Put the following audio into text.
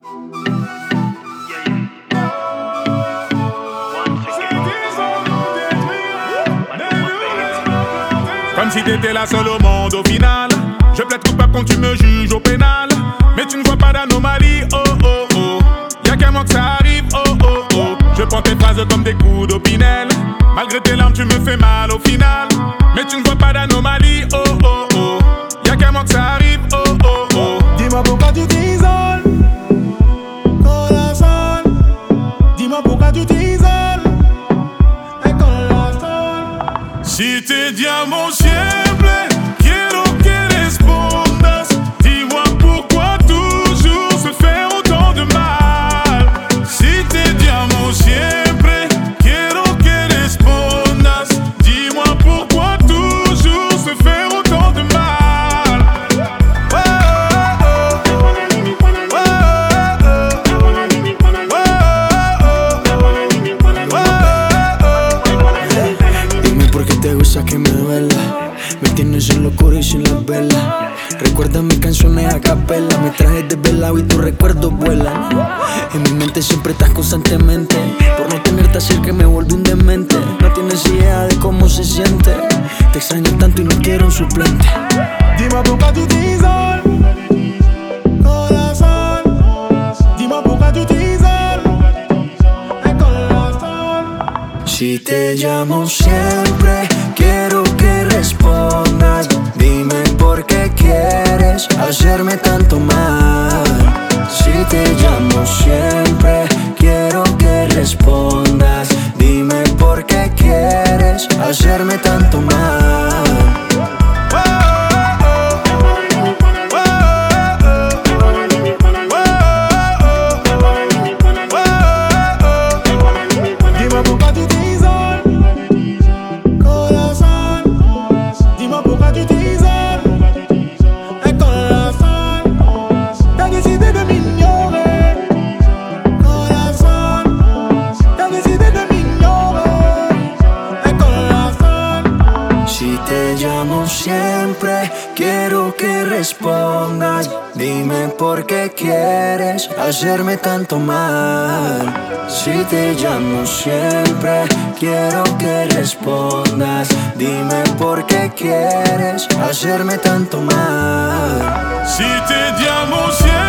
Comme si t'étais la seule au monde au final. Je plaide coupable quand tu me juges au pénal. Mais tu ne vois pas d'anomalie, oh oh oh. Y'a qu'un mois que ça arrive, oh oh oh. Je prends tes phrases comme des coups d'opinel. Malgré tes larmes tu me fais mal au final. Mais tu ne vois pas d'anomalie, oh oh oh. Y'a qu'un mois que ça arrive, oh oh oh. Dis-moi pourquoi tu t'isoles, corazón. Dis-moi pourquoi tu t'isoles, corazón. Si te llamo siempre, quiero que respondas. Dis-moi pourquoi toujours se faire autant de mal. Si te llamo siempre, quiero que respondas. Dis-moi pourquoi toujours se faire autant de mal. Oh, oh, oh. Dime por qué te gusta que me duela. Me tienes en locura y sin las velas. Recuerda mis canciones a capela. Me trajes desvelado y tus recuerdos vuelan. En mi mente siempre estás constantemente. Por no tenerte cerca me vuelvo un demente. No tienes idea de cómo se siente. Te extraño tanto y no quiero un suplente. Dis-moi pourquoi tu t'isoles, corazón. Dis-moi pourquoi tu t'isoles, corazón. Si te llamo siempre, quiero que respondas. Dime por qué quieres hacerme tanto mal. Si te llamo siempre, quiero que respondas. Dime por qué quieres hacerme tanto mal. Dis-moi pourquoi tu t'isoles, corazón. Dis-moi pourquoi tu t'isoles, corazón. T'as décidé de m'ignorer, corazón. T'as décidé de m'ignorer, corazón. Si te llamo siempre, quiero que respondas. Dime por qué quieres hacerme tanto mal. Si te llamo siempre, quiero que respondas. Dime por qué quieres hacerme tanto mal. si te llamo siempre.